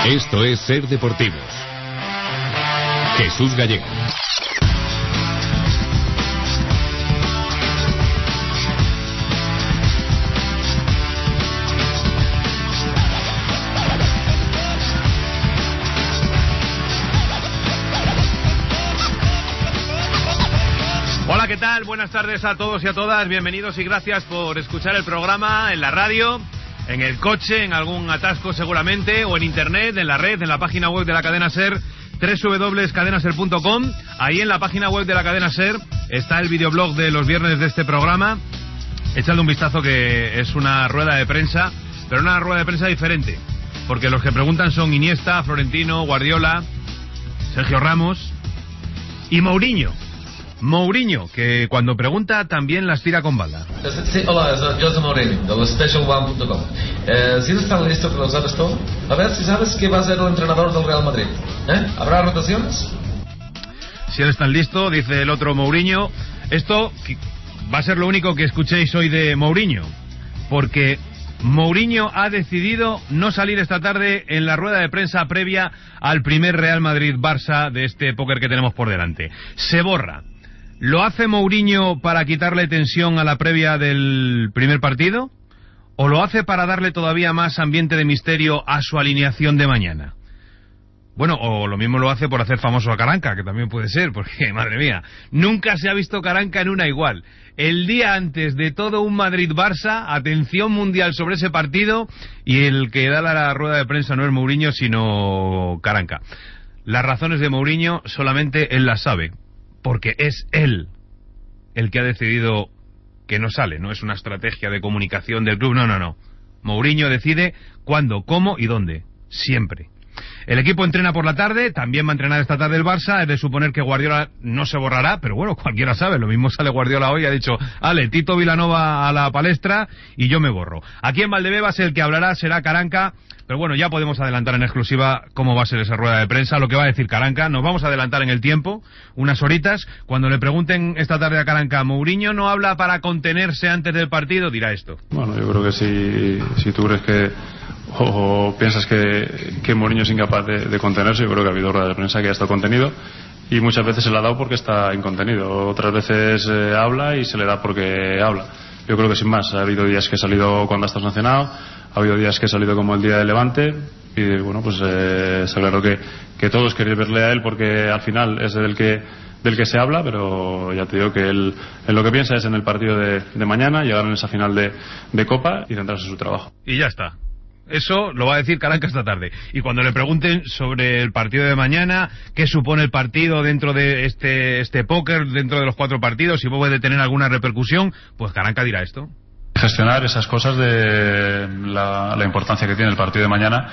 Esto es Ser Deportivos. Jesús Gallego. Hola, ¿qué tal? Buenas tardes a todos y a todas. Bienvenidos y gracias por escuchar el programa en la radio, en el coche, en algún atasco seguramente, o en internet, en la red, en la página web de la cadena SER, www.cadenaser.com. Ahí en la página web de la cadena SER está el videoblog de los viernes de este programa. Echadle un vistazo, que es una rueda de prensa, pero una rueda de prensa diferente, porque los que preguntan son Iniesta, Florentino, Guardiola, Sergio Ramos y Mourinho. Mourinho, que cuando pregunta también las tira con bala. Sí, hola, soy José Mourinho, de los SpecialOne.com. ¿Si están listos, que lo sabes todo? A ver si sabes que va a ser el entrenador del Real Madrid. ¿Habrá rotaciones? Si él está listo, dice el otro Mourinho. Esto va a ser lo único que escuchéis hoy de Mourinho, porque Mourinho ha decidido no salir esta tarde en la rueda de prensa previa al primer Real Madrid-Barça de este póker que tenemos por delante. Se borra. ¿Lo hace Mourinho para quitarle tensión a la previa del primer partido? ¿O lo hace para darle todavía más ambiente de misterio a su alineación de mañana? Bueno, o lo mismo lo hace por hacer famoso a Karanka, que también puede ser, porque, madre mía, nunca se ha visto Karanka en una igual. El día antes de todo un Madrid-Barça, atención mundial sobre ese partido, y el que da la rueda de prensa no es Mourinho, sino Karanka. Las razones de Mourinho solamente él las sabe, porque es él el que ha decidido que no sale, no es una estrategia de comunicación del club, no. Mourinho decide cuándo, cómo y dónde, siempre. El equipo entrena por la tarde, también va a entrenar esta tarde el Barça. Es de suponer que Guardiola no se borrará, pero bueno, cualquiera sabe, lo mismo sale Guardiola hoy y ha dicho: ale, Tito Vilanova a la palestra y yo me borro. Aquí en Valdebebas el que hablará será Karanka, pero bueno, ya podemos adelantar en exclusiva cómo va a ser esa rueda de prensa, lo que va a decir Karanka. Nos vamos a adelantar en el tiempo, unas horitas. Cuando le pregunten esta tarde a Karanka: Mourinho no habla para contenerse antes del partido, dirá esto. Bueno, yo creo que si tú crees que o piensas que Mourinho es incapaz de contenerse, yo creo que ha habido rueda de prensa que ha estado contenido y muchas veces se le ha dado porque está incontenido, otras veces habla y se le da porque habla. Yo creo que sin más, ha habido días que he salido cuando está sancionado, ha habido días que he salido como el día de Levante y bueno, pues está claro que todos queréis verle a él porque al final es del que se habla, pero ya te digo que él en lo que piensa es en el partido de mañana, llegar en esa final de Copa y centrarse en su trabajo. Y ya está. Eso lo va a decir Karanka esta tarde. Y cuando le pregunten sobre el partido de mañana, qué supone el partido dentro de este póker, dentro de los 4 partidos, si puede tener alguna repercusión, pues Karanka dirá esto. Gestionar esas cosas de la importancia que tiene el partido de mañana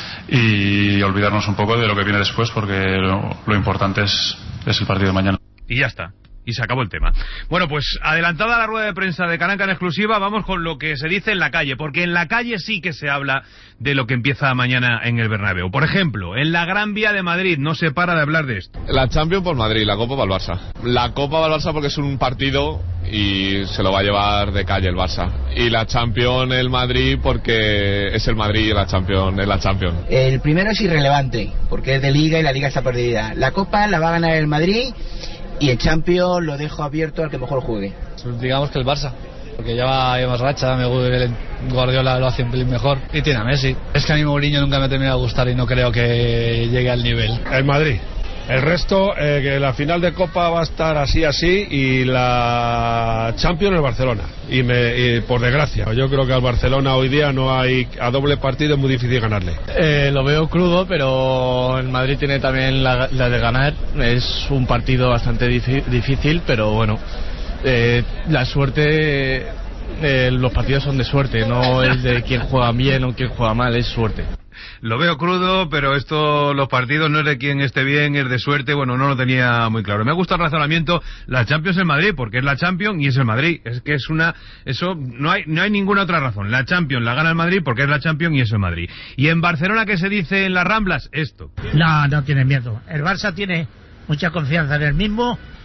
y olvidarnos un poco de lo que viene después, porque lo importante es el partido de mañana. Y ya está. Y se acabó el tema. Bueno, pues adelantada la rueda de prensa de Karanka en exclusiva, vamos con lo que se dice en la calle, porque en la calle sí que se habla de lo que empieza mañana en el Bernabéu. Por ejemplo, en la Gran Vía de Madrid no se para de hablar de esto. La Champions por Madrid, la Copa para el Barça. La Copa para el Barça porque es un partido y se lo va a llevar de calle el Barça. Y la Champions el Madrid porque es el Madrid y la Champions es la Champions. El primero es irrelevante porque es de Liga y la Liga está perdida. La Copa la va a ganar el Madrid y el Champions lo dejo abierto al que mejor juegue. Digamos que el Barça, porque lleva más racha, me gusta que Guardiola lo hace un pelín mejor y tiene a Messi. Es que a mí Mourinho nunca me ha terminado de gustar y no creo que llegue al nivel. El Madrid. El resto, que la final de Copa va a estar así y la Champions el Barcelona. Y por desgracia, yo creo que al Barcelona hoy día no hay, a doble partido es muy difícil ganarle. Lo veo crudo, pero el Madrid tiene también la de ganar. Es un partido bastante difícil, pero bueno, la suerte, los partidos son de suerte, no es de quién juega bien o quién juega mal, es suerte. Lo veo crudo, pero los partidos no es de quien esté bien, es de suerte. Bueno, no lo tenía muy claro. Me gusta el razonamiento. La Champions en Madrid, porque es la Champions y es el Madrid. Es que eso no hay ninguna otra razón. La Champions la gana el Madrid porque es la Champions y es el Madrid. Y en Barcelona, ¿qué se dice en las Ramblas? Esto. No tiene miedo. El Barça tiene mucha confianza en él mismo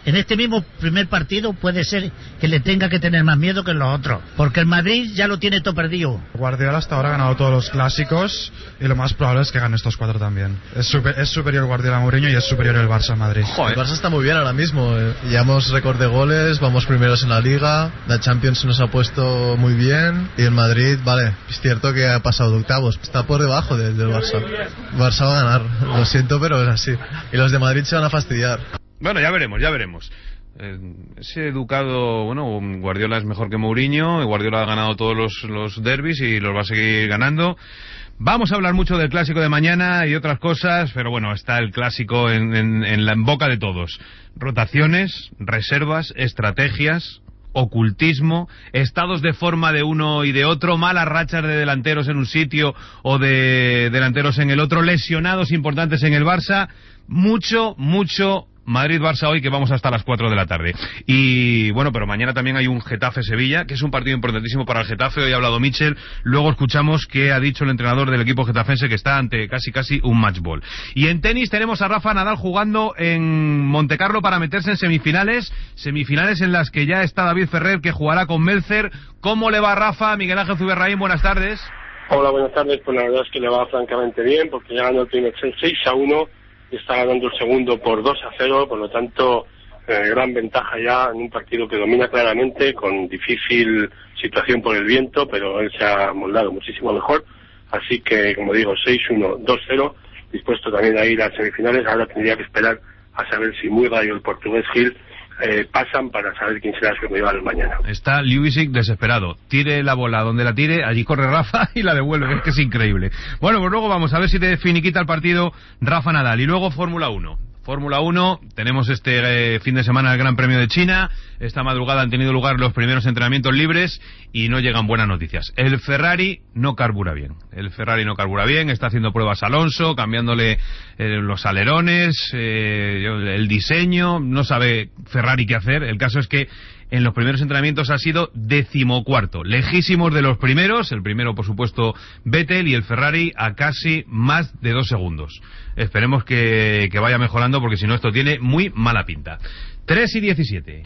en este mismo primer partido puede ser que le tenga que tener más miedo que en los otros, porque el Madrid ya lo tiene todo perdido. Guardiola hasta ahora ha ganado todos los clásicos y lo más probable es que gane estos 4 también. Es superior Guardiola a Mourinho y es superior el Barça a Madrid. El Barça está muy bien ahora mismo, llevamos récord de goles, vamos primeros en la Liga, la Champions nos ha puesto muy bien y el Madrid, vale, es cierto que ha pasado de octavos, está por debajo del Barça. El Barça va a ganar, lo siento, pero es así. Y los de Madrid se van a fastidiar. Bueno, ya veremos. Ese educado, bueno, Guardiola es mejor que Mourinho, y Guardiola ha ganado todos los derbis y los va a seguir ganando. Vamos a hablar mucho del clásico de mañana y otras cosas, pero bueno, está el clásico en boca de todos. Rotaciones, reservas, estrategias, ocultismo, estados de forma de uno y de otro, malas rachas de delanteros en un sitio o de delanteros en el otro, lesionados importantes en el Barça, mucho Madrid-Barça hoy, que vamos hasta las 4 de la tarde. Y bueno, pero mañana también hay un Getafe-Sevilla, que es un partido importantísimo para el Getafe. Hoy ha hablado Michel, luego escuchamos qué ha dicho el entrenador del equipo getafense, que está ante casi un match ball. Y en tenis tenemos a Rafa Nadal jugando en Montecarlo para meterse en semifinales en las que ya está David Ferrer, que jugará con Melzer. ¿Cómo le va, Rafa? Miguel Ángel Zuberraín, buenas tardes. Hola, buenas tardes. Pues la verdad es que le va francamente bien, porque ya ganó el primer set 6-1 y está ganando el segundo por 2-0, por lo tanto, gran ventaja ya en un partido que domina claramente, con difícil situación por el viento, pero él se ha moldado muchísimo mejor. Así que, como digo, 6-1, 2-0, dispuesto también a ir a semifinales. Ahora tendría que esperar a saber si Muiga y el portugués Gil pasan, para saber quién será su rival mañana. Está Ljubicic desesperado, tire la bola donde la tire, allí corre Rafa y la devuelve, es que es increíble. Bueno, pues luego vamos a ver si te finiquita el partido Rafa Nadal. Y luego Fórmula 1, tenemos este fin de semana el Gran Premio de China. Esta madrugada han tenido lugar los primeros entrenamientos libres y no llegan buenas noticias. El Ferrari no carbura bien, está haciendo pruebas Alonso, cambiándole los alerones, el diseño, no sabe Ferrari qué hacer. El caso es que en los primeros entrenamientos ha sido 14º, lejísimos de los primeros, el primero por supuesto Vettel, y el Ferrari a casi más de 2 segundos. Esperemos que vaya mejorando, porque si no esto tiene muy mala pinta. 3:17.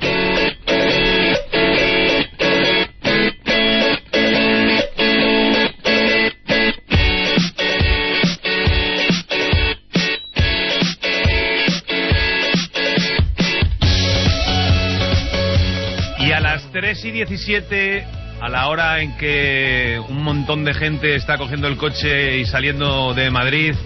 Y a las 3:17, a la hora en que un montón de gente está cogiendo el coche y saliendo de Madrid,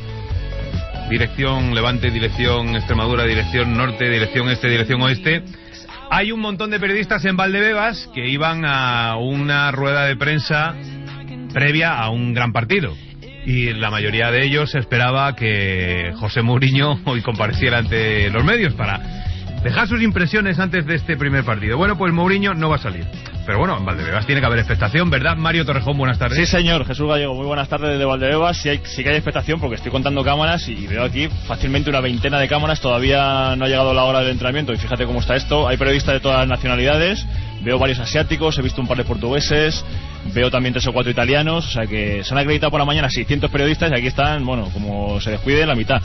dirección Levante, dirección Extremadura, dirección Norte, dirección Este, dirección Oeste, hay un montón de periodistas en Valdebebas que iban a una rueda de prensa previa a un gran partido. Y la mayoría de ellos esperaba que José Mourinho hoy compareciera ante los medios para dejar sus impresiones antes de este primer partido. Bueno, pues Mourinho no va a salir. Pero bueno, en Valdebebas tiene que haber expectación, ¿verdad? Mario Torrejón, buenas tardes. Sí, señor. Jesús Gallego, muy buenas tardes desde Valdebebas. Sí que hay expectación, porque estoy contando cámaras y veo aquí fácilmente una veintena de cámaras. Todavía no ha llegado la hora del entrenamiento y fíjate cómo está esto. Hay periodistas de todas las nacionalidades. Veo varios asiáticos, he visto un par de portugueses, veo también 3 o 4 italianos. O sea que se han acreditado por la mañana 600 periodistas y aquí están, bueno, como se descuide, la mitad.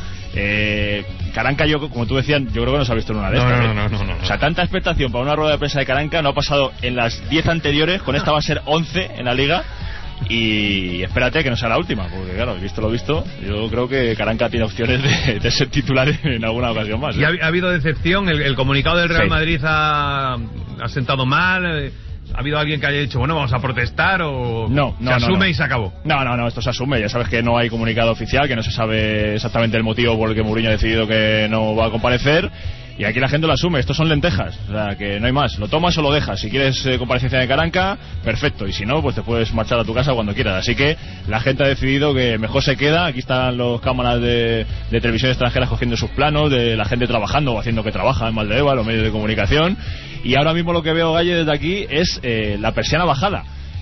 Caranca, como tú decías, yo creo que no se ha visto en una de estas. No. O sea, tanta expectación para una rueda de prensa de Caranca no ha pasado en las 10 anteriores. Con esta va a ser 11 en la Liga. Y espérate que no sea la última, porque claro, visto lo visto, yo creo que Caranca tiene opciones de ser titular en alguna ocasión más. ¿Y ha habido decepción? ¿El comunicado del Real Madrid ha sentado mal? ¿Ha habido alguien que haya dicho, bueno, vamos a protestar, o se asume y se acabó? No, esto se asume. Ya sabes que no hay comunicado oficial, que no se sabe exactamente el motivo por el que Mourinho ha decidido que no va a comparecer. Y aquí la gente lo asume, estos son lentejas, o sea que no hay más, lo tomas o lo dejas. Si quieres comparecencia de Caranca, perfecto, y si no, pues te puedes marchar a tu casa cuando quieras. Así que la gente ha decidido que mejor se queda. Aquí están los cámaras de televisión extranjeras cogiendo sus planos, de la gente trabajando o haciendo que trabaja en Valdebebas, los medios de comunicación. Y ahora mismo lo que veo, Galle, desde aquí es la persiana bajada.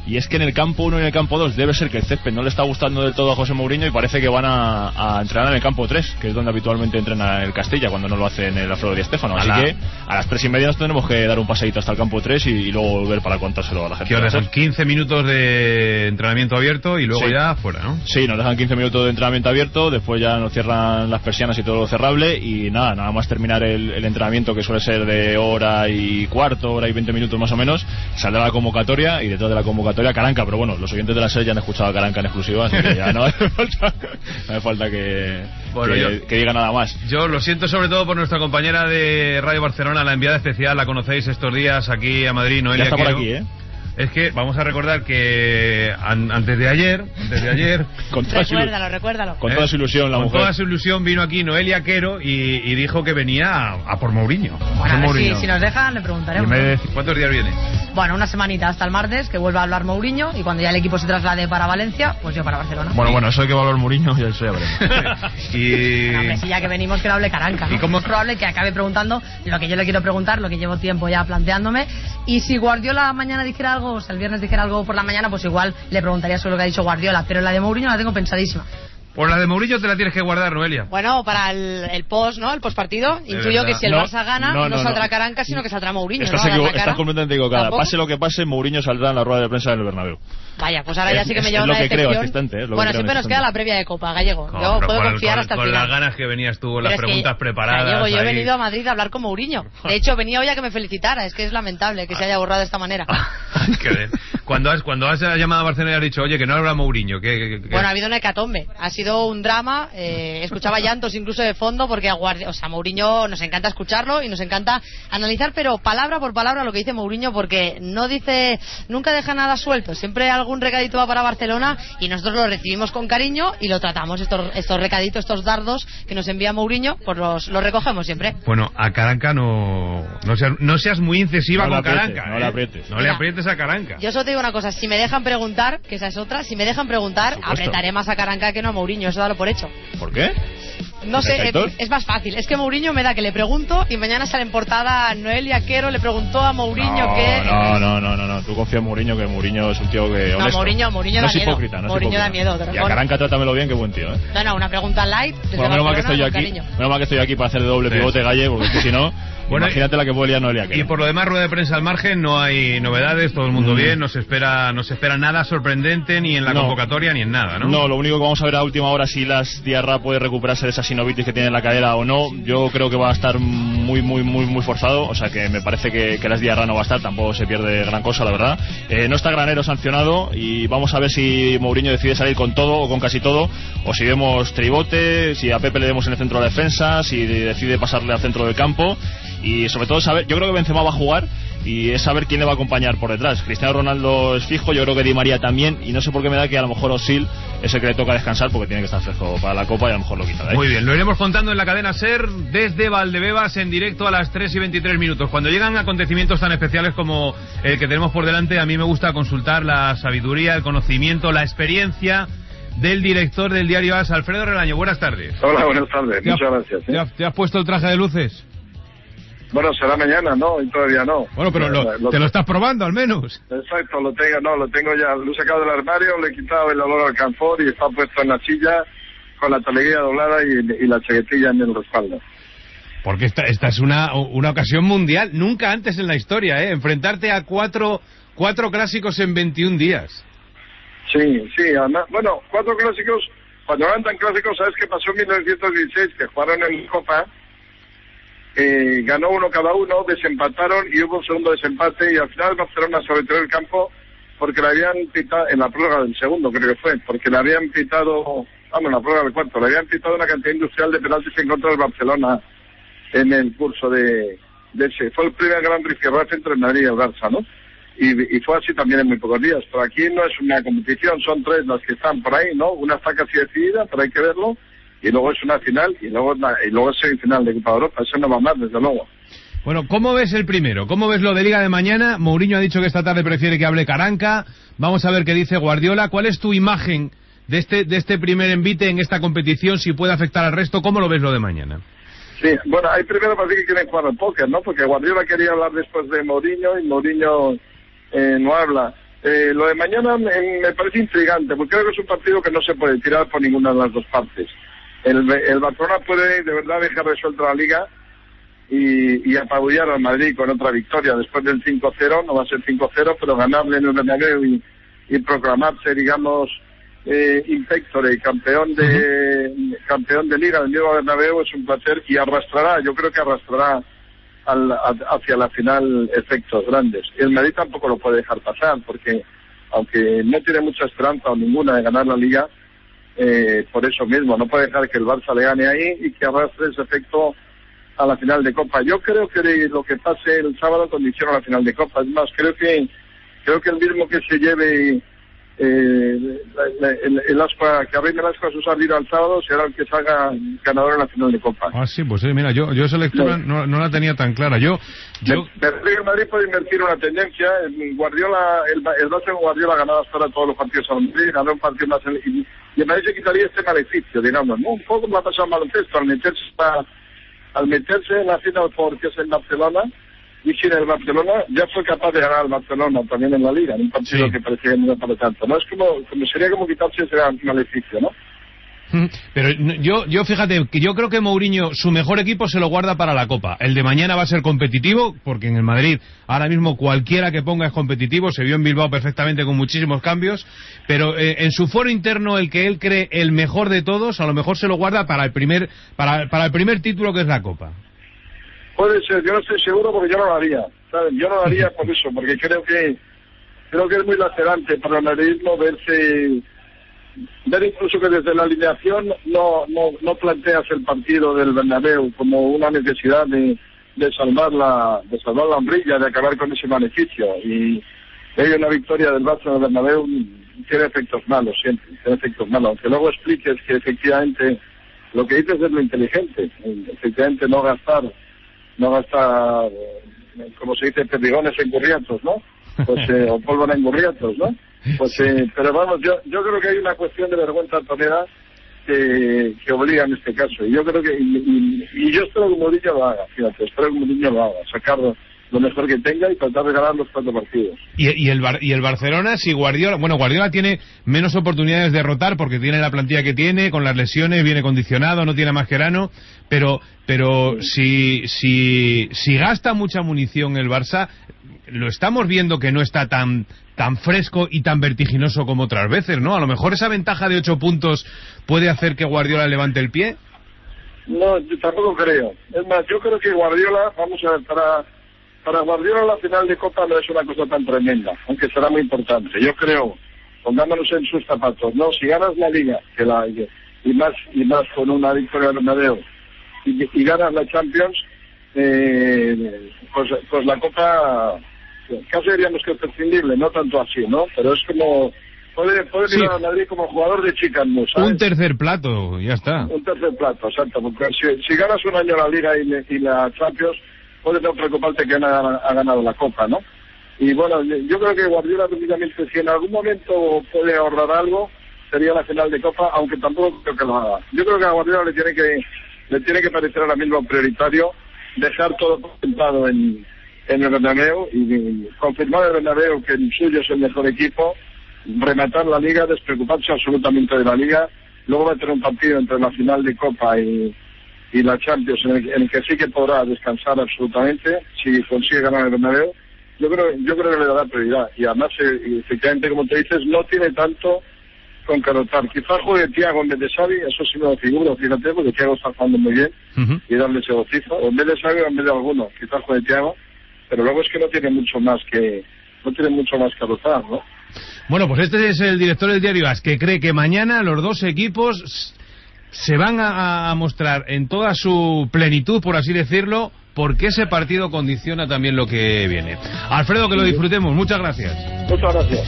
y es que en el campo 1 y en el campo 2 debe ser que el césped no le está gustando del todo a José Mourinho y parece que van a entrenar en el campo 3, que es donde habitualmente entrena el Castilla cuando no lo hace en el Alfredo Di Stéfano. Así que a las 3:30 nos tendremos que dar un paseíto hasta el campo 3 y luego volver para contárselo a la gente. ¿Qué hora son? 15 minutos de entrenamiento abierto y luego ya fuera, ¿no? Sí, nos dejan 15 minutos de entrenamiento abierto, después ya nos cierran las persianas y todo lo cerrable y nada más terminar el entrenamiento, que suele ser de hora y cuarto, hora y 20 minutos más o menos, saldrá la convocatoria y detrás de la convocatoria Caranca, pero bueno, los oyentes de la SER ya han escuchado a Caranca en exclusiva, así que ya no hace falta que diga nada más. Yo lo siento sobre todo por nuestra compañera de Radio Barcelona, la enviada especial, la conocéis estos días aquí a Madrid, Noelia. Ya está por aquí, Es que vamos a recordar que antes de ayer con recuérdalo. Con toda su ilusión la mujer. Con toda su ilusión vino aquí Noelia Quero y dijo que venía a por Mourinho. Bueno, a ver si nos dejan le preguntaremos. ¿Cuántos días viene? Bueno, una semanita hasta el martes, que vuelva a hablar Mourinho, y cuando ya el equipo se traslade para Valencia, pues yo para Barcelona. Bueno, eso hay que hablar Mourinho y eso ya veremos. Hombre, si ya que venimos, que no hable Caranca, ¿no? Es probable que acabe preguntando lo que yo le quiero preguntar, lo que llevo tiempo ya planteándome, y si Guardiola mañana dijera algo, o sea, el viernes dijera algo por la mañana, pues igual le preguntaría sobre lo que ha dicho Guardiola, pero la de Mourinho la tengo pensadísima. Pues la de Mourinho te la tienes que guardar, Noelia. Bueno, para el post, ¿no? El postpartido. Intuyo que si el Barça gana, no saldrá Caranca, sino que saldrá Mourinho. Estás completamente equivocada. ¿Tampoco? Pase lo que pase, Mourinho saldrá en la rueda de prensa del Bernabéu. Vaya, pues ahora ya sí que me lleva una decepción. Bueno, siempre nos queda la previa de Copa, Gallego. Yo puedo confiar hasta el final. Con las ganas que venías tú, las preguntas preparadas. Gallego, yo he venido a Madrid a hablar con Mourinho. De hecho, venía hoy a que me felicitara. Es que es lamentable que se haya borrado de esta manera. Cuando has llamado a Barcelona y has dicho, oye, que no habla Mourinho. Bueno, ha habido una hecatombe. Ha sido un drama. Escuchaba llantos incluso de fondo porque a Mourinho nos encanta escucharlo y nos encanta analizar, pero palabra por palabra lo que dice Mourinho, porque nunca deja nada suelto, siempre algún recadito va para Barcelona y nosotros lo recibimos con cariño y lo tratamos, estos recaditos, estos dardos que nos envía Mourinho, pues los recogemos siempre. Bueno, a Caranca no seas muy incisiva con Caranca. No le aprietes. No le aprietes a Caranca. Yo solo te digo una cosa, si me dejan preguntar, que esa es otra, si me dejan preguntar, apretaré más a Caranca que no a Mourinho, eso dalo por hecho. ¿Por qué? No sé, es más fácil. Es que Mourinho me da que le pregunto y mañana sale en portada Noelia Quero le preguntó a Mourinho que... No. Tú confía en Mourinho, que Mourinho es un tío que honesto. Mourinho no da es miedo. Hipócrita, no Mourinho es hipócrita. da miedo. Y a Caranca trátamelo bien, qué buen tío, No, una pregunta light. Menos mal que estoy aquí para hacer de doble pivote, Galle, porque es que si no... Bueno, imagínate la que puede liar Noelia Quero. Y por lo demás, rueda de prensa al margen, no hay novedades, todo el mundo bien, no se espera nada sorprendente ni en la convocatoria ni en nada, ¿no? No, lo único que vamos a ver a última hora si Las Diarra puede recuperarse de esa sinovitis que tiene en la cadera o no. Yo creo que va a estar muy forzado, o sea que me parece que Las Diarra no va a estar, tampoco se pierde gran cosa, la verdad. No está Granero sancionado y vamos a ver si Mourinho decide salir con todo o con casi todo, o si vemos tribote, si a Pepe le demos en el centro de la defensa, si decide pasarle al centro del campo. Y sobre todo saber, yo creo que Benzema va a jugar y es saber quién le va a acompañar por detrás. Cristiano Ronaldo es fijo, yo creo que Di María también, y no sé por qué me da que a lo mejor Özil es el que le toca descansar porque tiene que estar fresco para la Copa y a lo mejor lo quita de ahí. Muy bien, lo iremos contando en la cadena SER desde Valdebebas en directo a las 3:23. Cuando llegan acontecimientos tan especiales como el que tenemos por delante, a mí me gusta consultar la sabiduría, el conocimiento, la experiencia del director del diario AS, Alfredo Relaño. Buenas tardes. Hola, buenas tardes, muchas gracias. ¿Te has puesto el traje de luces? Bueno, será mañana, ¿no? Y todavía no. Bueno, pero te lo estás probando al menos. Exacto, lo tengo ya. Lo he sacado del armario, le he quitado el olor al canfor y está puesto en la silla con la taleguilla doblada y la chaquetilla en el respaldo. Porque esta es una ocasión mundial, nunca antes en la historia, enfrentarte a cuatro clásicos en 21 días. Sí, además, bueno, 4 clásicos, cuando eran tan clásicos, ¿sabes qué pasó en 1916? Que jugaron en Copa. Ganó uno cada uno, desempataron y hubo un segundo desempate y al final Barcelona sobretiró el campo porque le habían pitado, en la prórroga del segundo creo que fue, porque le habían pitado, en la prórroga del cuarto, le habían pitado una cantidad industrial de penaltis en contra del Barcelona en el curso de ese. Fue el primer gran rifirrafe entre el Madrid y el Barça, ¿no? Y fue así también en muy pocos días, pero aquí no es una competición, son 3 las que están por ahí, ¿no? Una está casi decidida, pero hay que verlo. Y luego es una final y luego es semifinal de Copa de Europa. Eso no va más, desde luego. Bueno, ¿cómo ves el primero? ¿Cómo ves lo de Liga de mañana? Mourinho ha dicho que esta tarde prefiere que hable Caranca. Vamos a ver qué dice Guardiola. ¿Cuál es tu imagen de este primer envite en esta competición? Si puede afectar al resto, ¿cómo lo ves lo de mañana? Sí, bueno, hay primero parece que quieren jugar al póker, ¿no? Porque Guardiola quería hablar después de Mourinho y Mourinho no habla. Lo de mañana me parece intrigante, porque creo que es un partido que no se puede tirar por ninguna de las dos partes. El Barcelona puede de verdad dejar resuelta la Liga y apabullar al Madrid con otra victoria después del 5-0, no va a ser 5-0, pero ganarle en el Bernabéu y proclamarse, digamos, impectore, campeón de Liga del nuevo Bernabéu es un placer, y yo creo que arrastrará hacia la final efectos grandes. Y el Madrid tampoco lo puede dejar pasar, porque aunque no tiene mucha esperanza o ninguna de ganar la Liga, por eso mismo no puede dejar que el Barça le gane ahí y que arrastre ese efecto a la final de Copa. Yo creo que lo que pase el sábado condiciona la final de Copa. Es más, creo que el mismo que se lleve el aspa, que arregle el aspa a su salida al sábado, será el que salga ganador en la final de Copa. Ah, sí, pues mira, yo esa lectura no la tenía tan clara. El Madrid puede invertir una tendencia. El Barça con Guardiola ha ganado hasta ahora todos los partidos al Madrid, ganó un partido más y el Madrid se quitaría este maleficio, digamos, ¿no? Un poco como ha pasado en baloncesto, al meterse en la final porque es en Barcelona, y sin el Barcelona ya fue capaz de ganar al Barcelona también en la Liga, en un partido que parecía que no era para tanto, ¿no? Es como sería como quitarse ese maleficio, ¿no? Pero yo fíjate, que yo creo que Mourinho su mejor equipo se lo guarda para la Copa. El de mañana va a ser competitivo, porque en el Madrid ahora mismo cualquiera que ponga es competitivo. Se vio en Bilbao perfectamente con muchísimos cambios, pero en su foro interno, el que él cree el mejor de todos, a lo mejor se lo guarda para el primer título, que es la Copa. Puede ser, yo no estoy seguro, porque yo no lo haría, ¿sabes? Yo no lo haría por eso, porque creo que es muy lacerante para el madridismo ver incluso que desde la alineación no planteas el partido del Bernabéu como una necesidad de salvar la hombrilla, de acabar con ese maleficio, y hay una victoria del Barça en el Bernabéu tiene efectos malos siempre, aunque luego expliques que efectivamente lo que dices es lo inteligente, efectivamente no gastar como se dice, perdigones en gurriatos, ¿no? Pues o pólvora en gurriatos, ¿no? Pues pero vamos, yo creo que hay una cuestión de vergüenza tonera que obliga en este caso, y yo creo que y yo espero que Mourinho lo haga, fíjate, sacar lo mejor que tenga y tratar de ganar los 4 partidos. Y el Barcelona, si Guardiola tiene menos oportunidades de rotar porque tiene la plantilla que tiene, con las lesiones, viene condicionado, no tiene a Mascherano, pero si gasta mucha munición el Barça, lo estamos viendo que no está tan fresco y tan vertiginoso como otras veces, ¿no? A lo mejor esa ventaja de 8 puntos puede hacer que Guardiola levante el pie. No, yo tampoco creo. Es más, yo creo que Guardiola, vamos a ver, para Guardiola la final de Copa no es una cosa tan tremenda, aunque será muy importante. Yo creo, pongámonos en sus zapatos, ¿no? Si ganas la Liga, y más con una victoria del Bernabéu, y ganas la Champions, pues la Copa casi diríamos que es prescindible, no tanto así, ¿no? Pero es como puede mirar a Madrid como jugador de Chican, ¿sabes? Un tercer plato, ya está. Un tercer plato, exacto, porque si ganas un año la Liga y la Champions, puedes no preocuparte que ha ganado la Copa, ¿no? Y bueno, yo creo que Guardiola, precisamente, si en algún momento puede ahorrar algo, sería la final de Copa, aunque tampoco creo que lo haga. Yo creo que a Guardiola le tiene que parecer ahora mismo prioritario dejar todo concentrado en el Bernabéu y confirmar el Bernabéu que el suyo es el mejor equipo, rematar la Liga, despreocuparse absolutamente de la Liga. Luego va a tener un partido entre la final de Copa y la Champions en el que sí que podrá descansar absolutamente si consigue ganar el Bernabéu. Yo creo que le dará prioridad, y además efectivamente, como te dices, no tiene tanto con que rotar. Quizás juegue Thiago en vez de Xavi, eso sí me lo figuro, fíjate, porque Thiago está jugando muy bien, y darle ese gocizo, o en vez de Xavi o en vez de alguno, quizás juegue Thiago, pero luego es que no tiene mucho más que rotar, ¿no? Bueno, pues este es el director del diario AS, que cree que mañana los dos equipos se van a mostrar en toda su plenitud, por así decirlo, porque ese partido condiciona también lo que viene. Alfredo, que lo disfrutemos. Muchas gracias. Muchas gracias.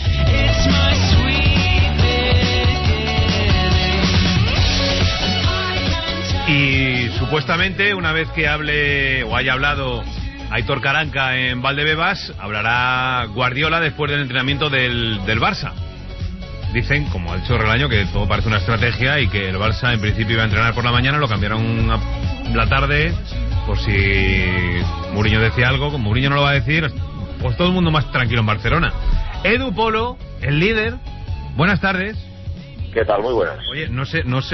Y supuestamente, una vez que hable o haya hablado Aitor Karanka en Valdebebas, hablará Guardiola después del entrenamiento del Barça. Dicen, como ha dicho Relaño, que todo parece una estrategia y que el Barça en principio iba a entrenar por la mañana, lo cambiaron la tarde, por si Mourinho decía algo. Como Mourinho no lo va a decir, pues todo el mundo más tranquilo en Barcelona. Edu Polo, el líder. Buenas tardes. ¿Qué tal? Muy buenas. Oye, no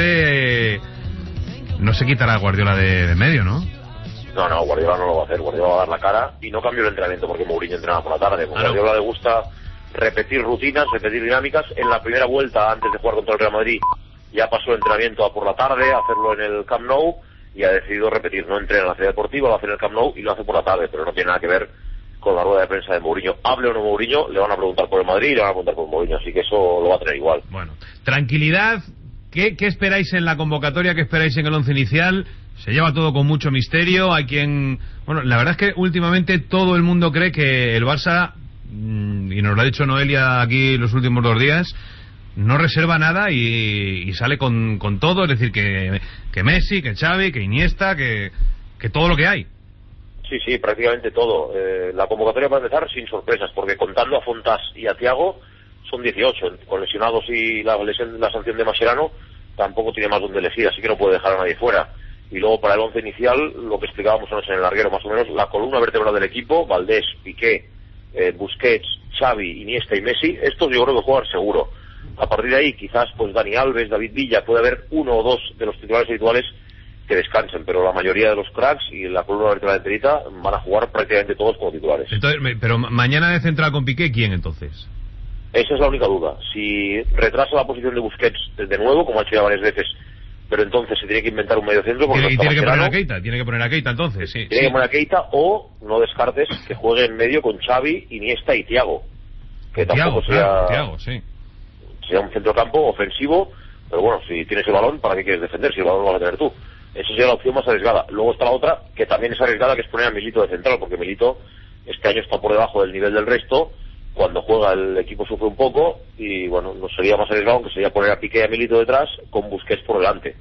se quitará Guardiola de medio, ¿no? No, Guardiola no lo va a hacer. Guardiola va a dar la cara y no cambió el entrenamiento porque Mourinho entrenaba por la tarde. A Guardiola le gusta repetir rutinas, repetir dinámicas. En la primera vuelta, antes de jugar contra el Real Madrid, ya pasó el entrenamiento a por la tarde, a hacerlo en el Camp Nou, y ha decidido repetir. No entrena en la ciudad deportiva, lo hace en el Camp Nou y lo hace por la tarde, pero no tiene nada que ver con la rueda de prensa de Mourinho. Hable o no Mourinho, le van a preguntar por el Madrid y le van a preguntar por Mourinho, así que eso lo va a tener igual. Bueno, tranquilidad. ¿Qué esperáis en la convocatoria? ¿Qué esperáis en el once inicial? Se lleva todo con mucho misterio. Hay quien... Bueno, la verdad es que últimamente todo el mundo cree que el Barça, y nos lo ha dicho Noelia aquí los últimos 2 días, no reserva nada y sale con todo. Es decir, que Messi, que Xavi, que Iniesta, que todo lo que hay. Sí, prácticamente todo. La convocatoria va a empezar sin sorpresas, porque contando a Fontás y a Thiago son 18. Con lesionados y la sanción de Mascherano tampoco tiene más donde elegir, así que no puede dejar a nadie fuera. Y luego para el once inicial, lo que explicábamos anoche en el larguero, más o menos, la columna vertebral del equipo: Valdés, Piqué, Busquets, Xavi, Iniesta y Messi. Estos yo creo que juegan seguro. A partir de ahí, quizás pues Dani Alves, David Villa, puede haber 1 o 2 de los titulares habituales que descansen, pero la mayoría de los cracks y la columna vertebral enterita van a jugar prácticamente todos como titulares. Entonces, pero mañana de central con Piqué, ¿quién entonces? Esa es la única duda. Si retrasa la posición de Busquets de nuevo, como ha hecho ya varias veces, pero entonces se tiene que inventar un medio centro. Tiene que poner a Keita, entonces, sí. Tiene que poner a Keita, o no descartes que juegue en medio con Xavi, Iniesta y Thiago. Que tampoco Thiago, sí. Sea un centrocampo ofensivo, pero bueno, si tienes el balón, ¿para qué quieres defender si el balón lo vas a tener tú? Esa sería la opción más arriesgada. Luego está la otra, que también es arriesgada, que es poner a Milito de central, porque Milito este año está por debajo del nivel del resto. Cuando juega el equipo sufre un poco y bueno, no sería más arriesgado, aunque sería poner a Piqué y a Milito detrás con Busquets por delante.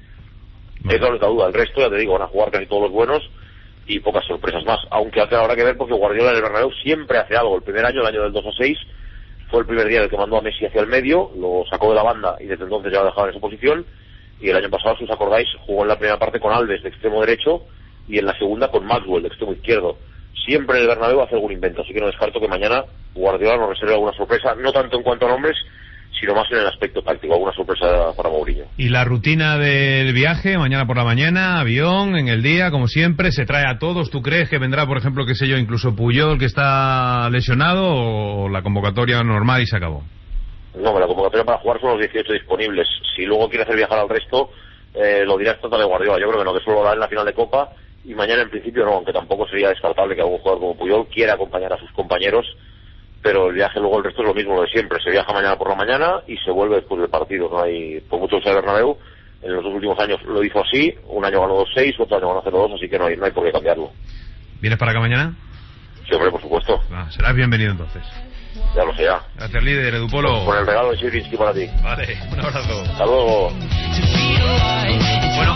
Es la única duda. El resto, ya te digo, van a jugar casi todos los buenos y pocas sorpresas más, aunque habrá que ver porque Guardiola en el Bernabéu siempre hace algo. El primer año, el año del 2-6, fue el primer día en el que mandó a Messi hacia el medio, lo sacó de la banda y desde entonces ya lo ha dejado en esa posición. Y el año pasado, si os acordáis, jugó en la primera parte con Alves de extremo derecho y en la segunda con Maxwell de extremo izquierdo. Siempre en el Bernabéu hace algún invento, así que no descarto que mañana Guardiola nos reserve alguna sorpresa, no tanto en cuanto a nombres, sino más en el aspecto táctico, alguna sorpresa para Mourinho. Y la rutina del viaje, mañana por la mañana, avión, en el día, como siempre, se trae a todos. ¿Tú crees que vendrá, por ejemplo, qué sé yo, incluso Puyol, que está lesionado, o la convocatoria normal y se acabó? No, la convocatoria para jugar son los 18 disponibles. Si luego quiere hacer viajar al resto, lo dirá esta de Guardiola. Yo creo que no, que solo lo hará en la final de Copa, y mañana en principio no, aunque tampoco sería descartable que algún jugador como Puyol quiera acompañar a sus compañeros, pero el viaje luego el resto es lo mismo, lo de siempre. Se viaja mañana por la mañana y se vuelve después del partido. No hay, por mucho que sea Bernabéu, en los 2 últimos años lo hizo así, un año ganó 2-6, otro año ganó 0-2, así que no hay por qué cambiarlo. ¿Vienes para acá mañana? Sí, hombre, por supuesto. Serás bienvenido entonces. Ya lo sé ya. Gracias, líder, Edu Polo. Con el regalo de Sierpinski para ti. Vale, un abrazo. Hasta luego. Bueno,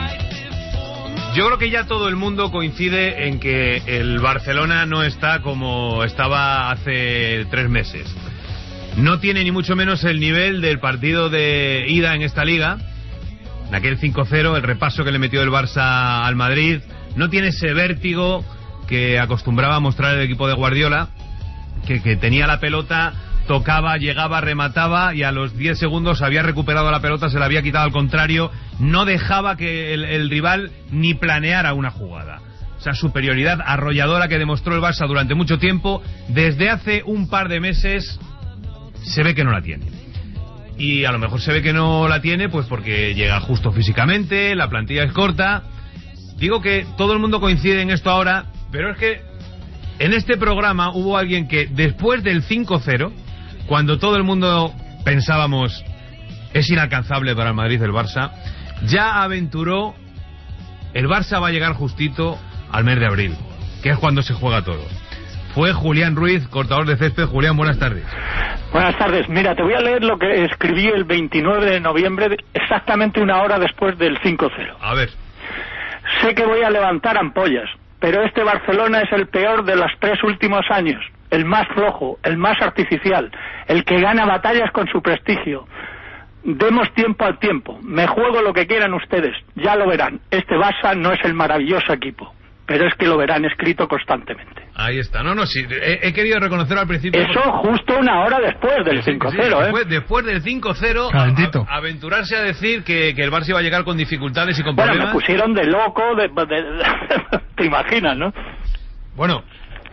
yo creo que ya todo el mundo coincide en que el Barcelona no está como estaba hace 3 meses. No tiene ni mucho menos el nivel del partido de ida en esta liga, en aquel 5-0, el repaso que le metió el Barça al Madrid. No tiene ese vértigo que acostumbraba a mostrar el equipo de Guardiola, que tenía la pelota, tocaba, llegaba, remataba y a los 10 segundos había recuperado la pelota, se la había quitado al contrario, no dejaba que el rival ni planeara una jugada. Esa superioridad arrolladora que demostró el Barça durante mucho tiempo, desde hace un par de meses se ve que no la tiene. Y a lo mejor se ve que no la tiene pues porque llega justo físicamente, la plantilla es corta. Digo que todo el mundo coincide en esto ahora, pero es que en este programa hubo alguien que después del 5-0, cuando todo el mundo pensábamos es inalcanzable para el Madrid el Barça, ya aventuró el Barça va a llegar justito al mes de abril, que es cuando se juega todo. Fue Julián Ruiz, cortador de césped. Julián, buenas tardes. Buenas tardes. Mira, te voy a leer lo que escribí el 29 de noviembre, exactamente 1 hora después del 5-0. A ver. Sé que voy a levantar ampollas, pero este Barcelona es el peor de los 3 últimos años, el más flojo, el más artificial, el que gana batallas con su prestigio. Demos tiempo al tiempo, me juego lo que quieran ustedes, ya lo verán. Este Barça no es el maravilloso equipo, pero es que lo verán escrito constantemente. Ahí está. No, sí. He querido reconocerlo al principio. Eso justo una hora después del 5-0, Después del 5-0, aventurarse a decir que el Barça iba a llegar con dificultades y con problemas. Me pusieron de loco, te imaginas, ¿no? Bueno,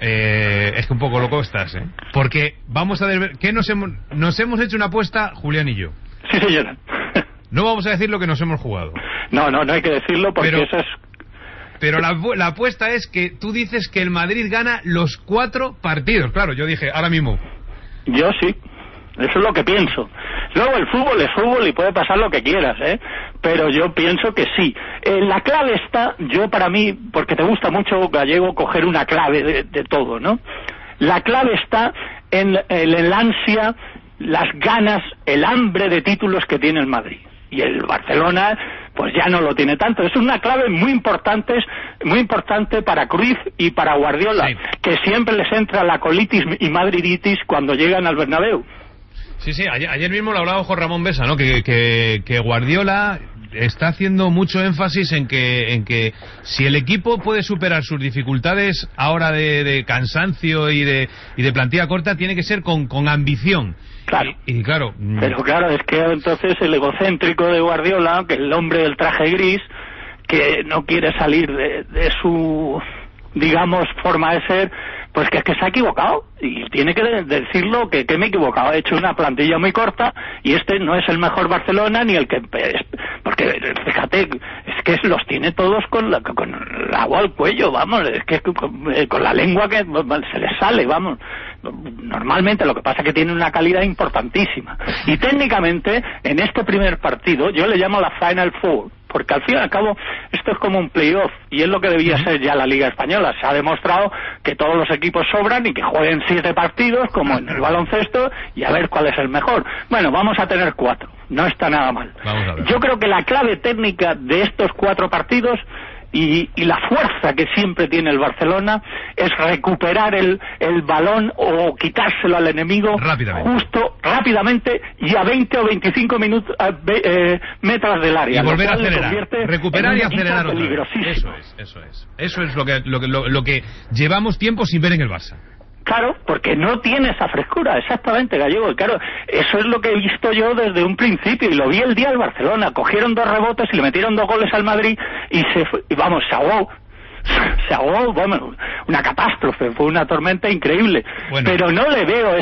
es que un poco loco estás, ¿eh? Porque vamos a ver, ¿qué nos hemos hecho una apuesta, Julián y yo? Sí, señora. No vamos a decir lo que nos hemos jugado. No hay que decirlo porque eso es... Pero la apuesta es que tú dices que el Madrid gana los 4 partidos. Claro, yo dije, ahora mismo. Yo sí. Eso es lo que pienso. Luego el fútbol es fútbol y puede pasar lo que quieras, ¿eh? Pero yo pienso que sí. La clave está, para mí, porque te gusta mucho, Gallego, coger una clave de todo, ¿no? La clave está en el ansia, las ganas, el hambre de títulos que tiene el Madrid. Y el Barcelona pues ya no lo tiene tanto. Es una clave muy importante para Cruyff y para Guardiola, que siempre les entra la colitis y madriditis cuando llegan al Bernabéu. Sí, ayer mismo lo hablaba con Ramón Besa, ¿no? Que Guardiola está haciendo mucho énfasis en que si el equipo puede superar sus dificultades ahora de cansancio y de plantilla corta, tiene que ser con ambición. Claro. Y claro. Pero claro, es que entonces el egocéntrico de Guardiola, que el hombre del traje gris, que no quiere salir de su, digamos, forma de ser, pues que es que se ha equivocado y tiene que decirlo que me he equivocado. He hecho una plantilla muy corta y este no es el mejor Barcelona ni el que... Porque fíjate, es que los tiene todos con el agua al cuello, vamos, es que con la lengua que se les sale, vamos. Normalmente lo que pasa es que tiene una calidad importantísima. Y técnicamente, en este primer partido, yo le llamo la Final Four, porque al fin y al cabo esto es como un playoff y es lo que debía ser ya la Liga Española. Se ha demostrado que todos los equipos sobran y que jueguen 7 partidos como en el baloncesto y a ver cuál es el mejor. Bueno, vamos a tener 4, no está nada mal. Yo creo que la clave técnica de estos 4 partidos y la fuerza que siempre tiene el Barcelona es recuperar el balón o quitárselo al enemigo rápidamente y a 20 o 25 metros del área. Y volver a acelerar, recuperar y acelerar otra vez. Eso es lo que llevamos tiempo sin ver en el Barça. Claro, porque no tiene esa frescura, exactamente, Gallego. Claro, eso es lo que he visto yo desde un principio y lo vi el día del Barcelona. Cogieron 2 rebotes y le metieron 2 goles al Madrid y se ahogó. Se ahogó, bueno, una catástrofe, fue una tormenta increíble. Bueno, pero no le veo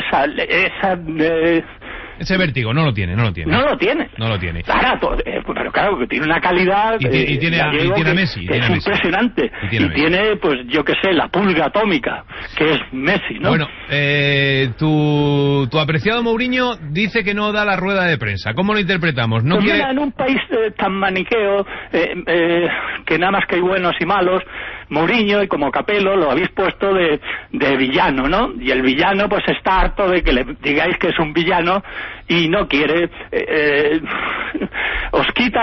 ese vértigo, no lo tiene. No lo tiene. Claro, pero claro, que tiene una calidad... Y tiene a Messi. Es impresionante. Y tiene, pues, yo qué sé, la pulga atómica, que es Messi, ¿no? Bueno, tu apreciado Mourinho dice que no da la rueda de prensa. ¿Cómo lo interpretamos? Pues mira, en un país tan maniqueo, que nada más que hay buenos y malos, Mourinho y como Capello lo habéis puesto de villano, ¿no? Y el villano pues está harto de que le digáis que es un villano y no quiere, os quita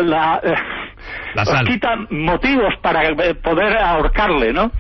os quita motivos para poder ahorcarle, ¿no?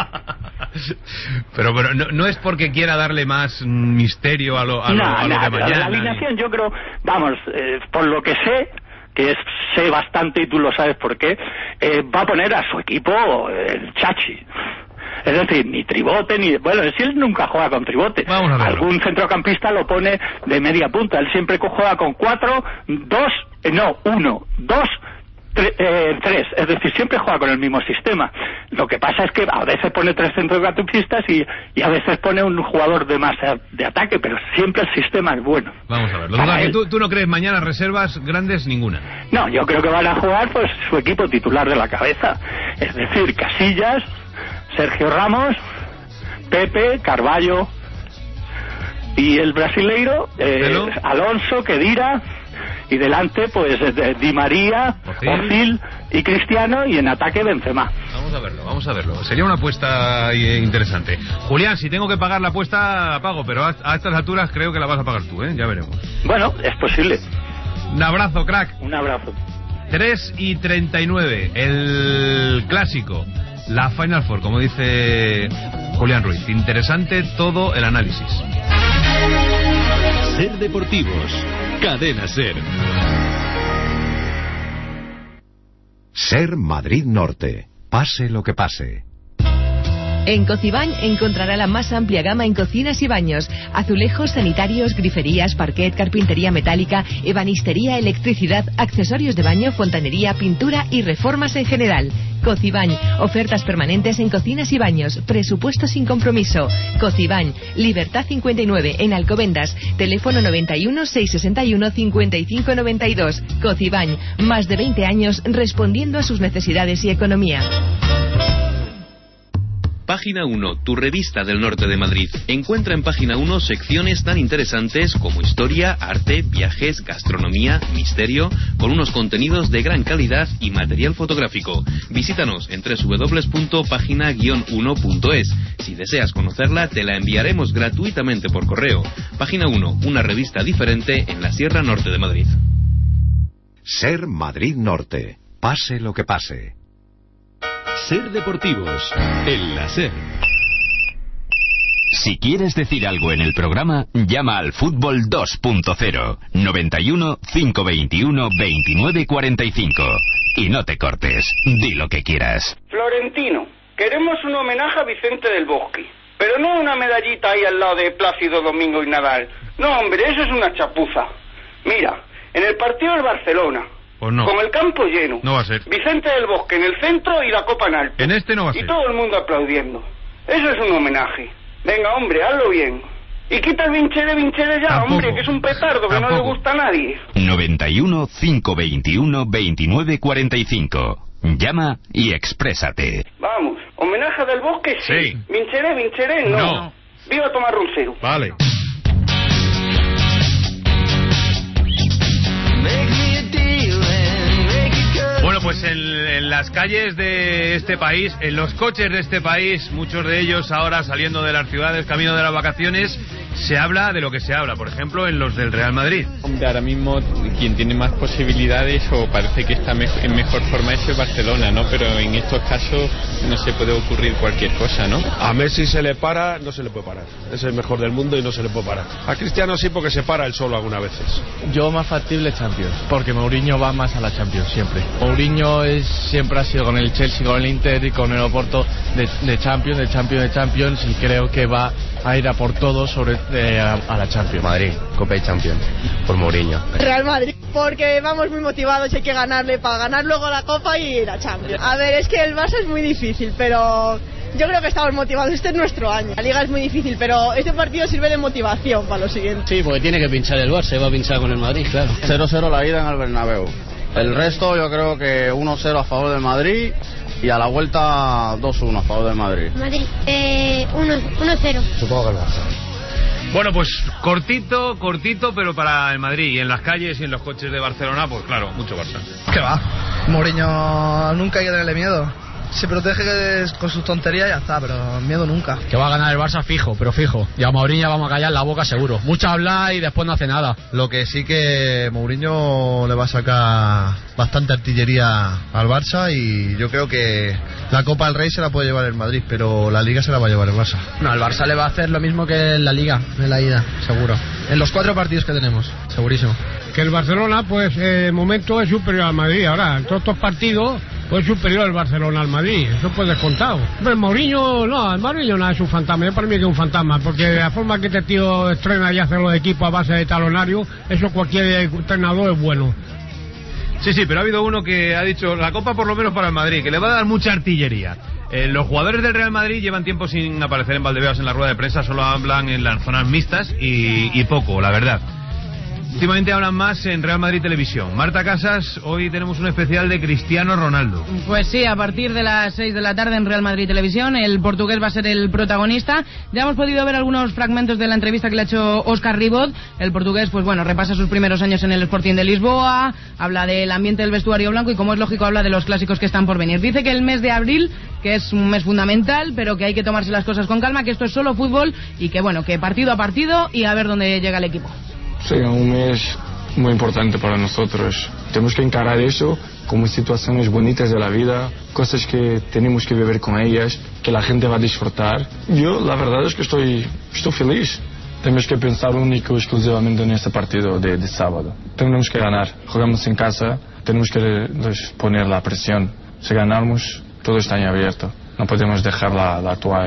pero no es porque quiera darle más misterio a lo de mañana. La alineación, yo creo, vamos, por lo que sé, sé bastante y tú lo sabes por qué, va a poner a su equipo el Chachi. Es decir, ni Tribote, bueno, si él nunca juega con Tribote. Algún centrocampista lo pone de media punta. Él siempre juega con 4, 1, 2, 3. Es decir, siempre juega con el mismo sistema. Lo que pasa es que a veces pone 3 centrocampistas y a veces pone un jugador de más de ataque, pero siempre el sistema es bueno. Vamos a ver. ¿Tú no crees mañana reservas grandes ninguna? No, yo creo que van a jugar pues su equipo titular de la cabeza. Es decir, Casillas, Sergio Ramos, Pepe, Carvalho y el brasileiro, Alonso, Khedira, y delante pues Di María, Ozil y Cristiano, y en ataque Benzema. Vamos a verlo. Sería una apuesta interesante. Julián, si tengo que pagar la apuesta, pago, pero a estas alturas creo que la vas a pagar tú, ¿eh? Ya veremos. Bueno, es posible. Un abrazo, crack. Un abrazo. 3:39, el clásico. La Final Four, como dice Julián Ruiz. Interesante todo el análisis. Ser Deportivos, Cadena Ser. Ser Madrid Norte, pase lo que pase. En Cocibañ encontrará la más amplia gama en cocinas y baños, azulejos, sanitarios, griferías, parquet, carpintería metálica, ebanistería, electricidad, accesorios de baño, fontanería, pintura y reformas en general. Cocibañ, ofertas permanentes en cocinas y baños, presupuesto sin compromiso. Cocibañ, Libertad 59 en Alcobendas, teléfono 91 661 55 92. Cocibañ, más de 20 años respondiendo a sus necesidades y economía. Página 1, tu revista del norte de Madrid. Encuentra en Página 1 secciones tan interesantes como historia, arte, viajes, gastronomía, misterio, con unos contenidos de gran calidad y material fotográfico. Visítanos en www.pagina-1.es. Si deseas conocerla, te la enviaremos gratuitamente por correo. Página 1, una revista diferente en la Sierra Norte de Madrid. Ser Madrid Norte. Pase lo que pase. Ser Deportivos, en la SER. Si quieres decir algo en el programa, llama al Fútbol 2.0 91 521 2945 y no te cortes, di lo que quieras. Florentino, queremos un homenaje a Vicente del Bosque, pero no una medallita ahí al lado de Plácido Domingo y Nadal. No, hombre, eso es una chapuza. Mira, en el partido del Barcelona, pues no, con el campo lleno, no va a ser. Vicente del Bosque en el centro y la copa en alto. En este no va a ser. Y todo el mundo aplaudiendo. Eso es un homenaje. Venga, hombre, hazlo bien. Y quita el Vincheré ya, tampoco, hombre, que es un petardo que tampoco. No le gusta a nadie. 91 521 2945. Llama y exprésate. Vamos, homenaje del Bosque, sí. Vincheré, no. Viva Tomás Roncero. Vale. Bueno, pues en las calles de este país, en los coches de este país, muchos de ellos ahora saliendo de las ciudades, camino de las vacaciones, se habla de lo que se habla, por ejemplo, en los del Real Madrid. Hombre, ahora mismo quien tiene más posibilidades o parece que está en mejor forma es el Barcelona, ¿no? Pero en estos casos no se puede ocurrir cualquier cosa, ¿no? A Messi se le para, no se le puede parar. Es el mejor del mundo y no se le puede parar. A Cristiano sí, porque se para él solo algunas veces. Yo más factible Champions, porque Mourinho va más a la Champions siempre. Mourinho siempre ha sido con el Chelsea, con el Inter y con el Oporto de Champions y creo que va a ir a por todo a la Champions. Madrid, Copa y Champions, por Mourinho. Real Madrid, porque vamos muy motivados y hay que ganarle para ganar luego la Copa y la Champions. A ver, es que el Barça es muy difícil, pero yo creo que estamos motivados, este es nuestro año. La Liga es muy difícil, pero este partido sirve de motivación para lo siguiente. Sí, porque tiene que pinchar el Barça, va a pinchar con el Madrid, claro. 0-0 la ida en el Bernabéu. El resto yo creo que 1-0 a favor del Madrid y a la vuelta 2-1 a favor del Madrid. Madrid, 1-0. Supongo que el Barça. Bueno, pues cortito, pero para el Madrid. Y en las calles y en los coches de Barcelona, pues claro, mucho Barça. ¿Qué va? Mourinho nunca hay que tenerle miedo. Se protege con sus tonterías y ya está, pero miedo nunca. Que va a ganar el Barça fijo, pero fijo. Y a Mourinho vamos a callar la boca seguro. Mucho hablar y después no hace nada. Lo que sí que Mourinho le va a sacar bastante artillería al Barça y yo creo que la Copa del Rey se la puede llevar el Madrid, pero la Liga se la va a llevar el Barça. No, el Barça le va a hacer lo mismo que en la Liga, en la ida, seguro. En los 4 partidos que tenemos, segurísimo. Que el Barcelona, pues, momento es superior al Madrid. Ahora, en todos estos partidos, pues superior el Barcelona al Madrid. Eso pues descontado. Pero el Mourinho, no, el Mourinho no es un fantasma. Yo para mí que es un fantasma, porque la forma que este tío estrena y hace los equipos a base de talonario, eso cualquier entrenador es bueno. Sí, pero ha habido uno que ha dicho la Copa por lo menos para el Madrid, que le va a dar mucha artillería. Los jugadores del Real Madrid llevan tiempo sin aparecer en Valdebebas en la rueda de prensa, solo hablan en las zonas mixtas y poco, la verdad. Últimamente hablan más en Real Madrid Televisión. Marta Casas, hoy tenemos un especial de Cristiano Ronaldo. Pues sí, a partir de las 6 de la tarde en Real Madrid Televisión, el portugués va a ser el protagonista. Ya hemos podido ver algunos fragmentos de la entrevista que le ha hecho Óscar Ribot. El portugués, pues bueno, repasa sus primeros años en el Sporting de Lisboa, habla del ambiente del vestuario blanco y, como es lógico, habla de los clásicos que están por venir. Dice que el mes de abril, que es un mes fundamental, pero que hay que tomarse las cosas con calma, que esto es solo fútbol y que, bueno, que partido a partido y a ver dónde llega el equipo. Sí, un mes muy importante para nosotros. Tenemos que encarar eso como situaciones bonitas de la vida, cosas que tenemos que vivir con ellas, que la gente va a disfrutar. Yo la verdad es que estoy feliz. Tenemos que pensar único y exclusivamente en este partido de sábado. Tenemos que ganar. Jugamos en casa, tenemos que poner la presión. Si ganamos, todo está en abierto. no podemos dejar la toalla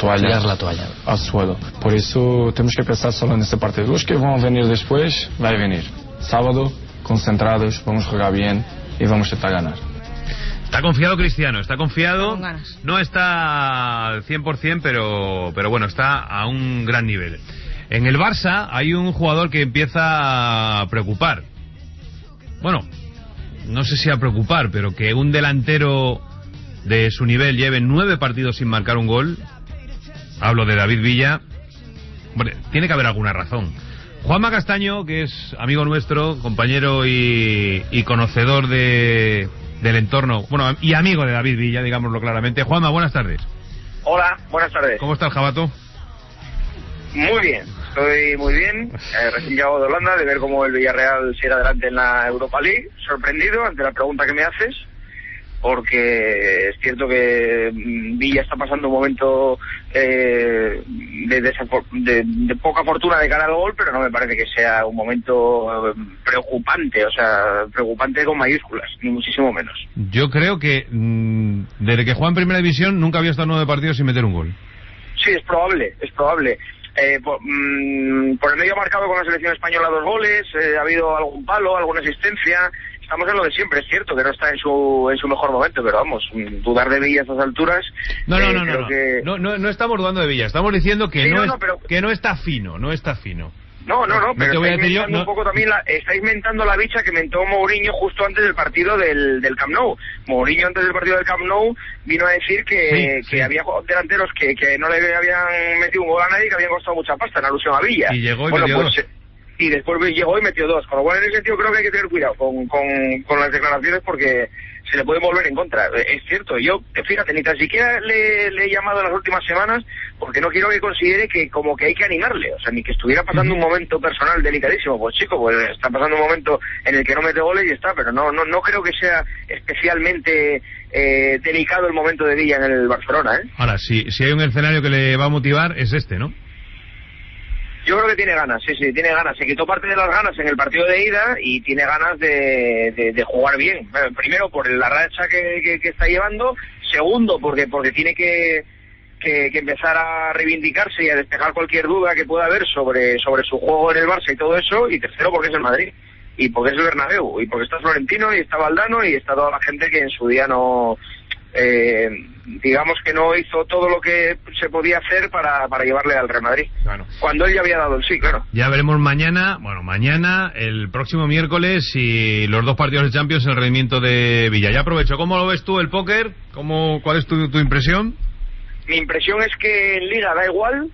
al suelo. Por eso tenemos que pensar solo en este partido. Los que van a venir después, va a venir. Sábado, concentrados, vamos a jugar bien y vamos a intentar ganar. Está confiado Cristiano, está confiado. No está al 100%, pero bueno, está a un gran nivel. En el Barça hay un jugador que empieza a preocupar. Bueno, no sé si a preocupar, pero que un delantero de su nivel lleve 9 partidos sin marcar un gol. Hablo de David Villa. Hombre, tiene que haber alguna razón. Juanma Castaño, que es amigo nuestro, compañero y conocedor del entorno, bueno, y amigo de David Villa, digámoslo claramente. Juanma, buenas tardes. Hola, buenas tardes. ¿Cómo está el jabato? Muy bien, estoy muy bien. Recién llegado de Holanda, de ver cómo el Villarreal sigue adelante en la Europa League. Sorprendido ante la pregunta que me haces, porque es cierto que Villa está pasando un momento de poca fortuna de cara al gol, pero no me parece que sea un momento preocupante, o sea, preocupante con mayúsculas, ni muchísimo menos. Yo creo que desde que juega en Primera División nunca había estado 9 partidos sin meter un gol. Sí, es probable. Por el medio ha marcado con la selección española 2 goles, ha habido algún palo, alguna asistencia. Estamos en lo de siempre, es cierto que no está en su mejor momento, pero vamos, dudar de Villa a estas alturas. No estamos dudando de Villa, estamos diciendo que que no está fino. No, pero un poco también estáis mentando la bicha que mentó Mourinho justo antes del partido del Camp Nou. Mourinho antes del partido del Camp Nou vino a decir que había delanteros que no le habían metido un gol a nadie, que habían costado mucha pasta, en alusión a Villa. Y llegó y metió 2. Y después llegó y metió 2, con lo cual en ese sentido creo que hay que tener cuidado con las declaraciones, porque se le puede volver en contra. Es cierto, yo, fíjate, ni tan siquiera le he llamado en las últimas semanas, porque no quiero que considere que como que hay que animarle, o sea, ni que estuviera pasando un momento personal delicadísimo. Pues chico, pues está pasando un momento en el que no mete goles y está, pero no creo que sea especialmente delicado el momento de Villa en el Barcelona, ¿eh? Ahora, si hay un escenario que le va a motivar, es este, ¿no? Yo creo que tiene ganas, sí, tiene ganas. Se quitó parte de las ganas en el partido de ida y tiene ganas de jugar bien. Primero, por la racha que está llevando. Segundo, porque tiene que empezar a reivindicarse y a despejar cualquier duda que pueda haber sobre su juego en el Barça y todo eso. Y tercero, porque es el Madrid. Y porque es el Bernabéu. Y porque está Florentino y está Valdano y está toda la gente que en su día no... digamos que no hizo todo lo que se podía hacer para llevarle al Real Madrid. Claro. Cuando él ya había dado el sí, claro. Ya veremos mañana, el próximo miércoles, y los 2 partidos de Champions, el rendimiento de Villa. Ya aprovecho, ¿cómo lo ves tú el póker? ¿Cuál es tu impresión? Mi impresión es que en Liga da igual,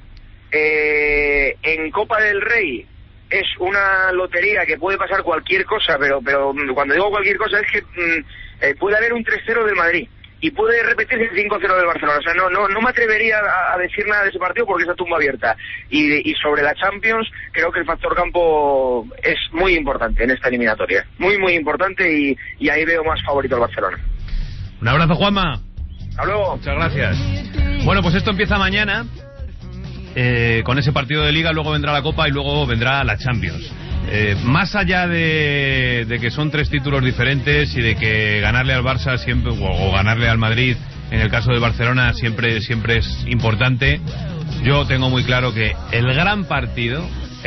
en Copa del Rey es una lotería que puede pasar cualquier cosa, pero cuando digo cualquier cosa es que puede haber un 3-0 del Madrid y puede repetirse el 5-0 del Barcelona. O sea, no me atrevería a decir nada de ese partido porque está tumba abierta. Y sobre la Champions, creo que el factor campo es muy importante en esta eliminatoria. Muy, muy importante, y ahí veo más favorito al Barcelona. Un abrazo, Juanma. Hasta luego. Muchas gracias. Bueno, pues esto empieza mañana con ese partido de Liga, luego vendrá la Copa y luego vendrá la Champions. Más allá de que son 3 títulos diferentes y de que ganarle al Barça siempre, o ganarle al Madrid en el caso de Barcelona siempre es importante, yo tengo muy claro que el gran partido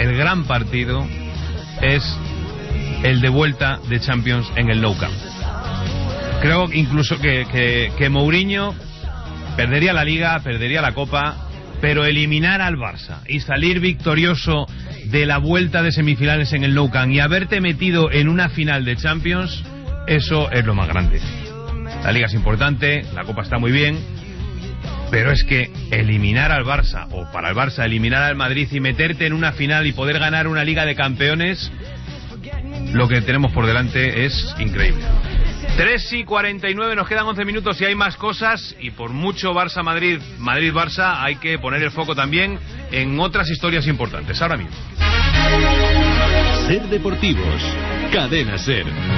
es el de vuelta de Champions en el Nou Camp. Creo incluso que Mourinho perdería la Liga, perdería la Copa, pero eliminar al Barça y salir victorioso de la vuelta de semifinales en el Nou Camp y haberte metido en una final de Champions, eso es lo más grande. La Liga es importante, la Copa está muy bien, pero es que eliminar al Barça, o para el Barça eliminar al Madrid y meterte en una final y poder ganar una Liga de Campeones, lo que tenemos por delante es increíble. 3:49, nos quedan 11 minutos y hay más cosas, y por mucho Barça-Madrid, Madrid-Barça, hay que poner el foco también en otras historias importantes. Ahora mismo. Ser Deportivos, Cadena Ser.